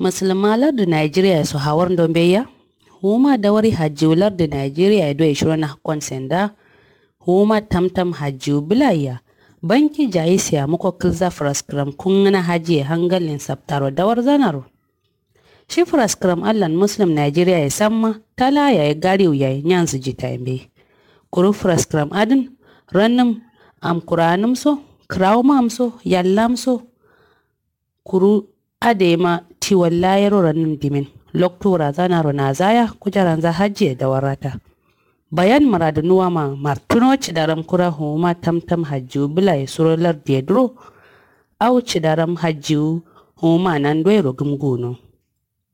musulmalar da Nigeria su hawar dombeya huma dawari hajjular da Nigeria do ishirona konsenda huma tamtam hajju bilaya banki jaisiya muko kilza fraskram kungana haji hangalin sabtaro dawar zanaro shi fraskram allan muslim Nigeria ya samma tala ya gariu ya nyanzu jitaimbe kuru fraskram adin rannum am kuranum so krawmam so yallam so kuru adema ti wallayaro rannum dimin loktora zanaro nazaya kujaran za haji da warata bayan maradunuwa ma martuno cidaram kura huma tamtam hajju bila ya surolar diedro au cidaram hajju huma nan doiro gumguno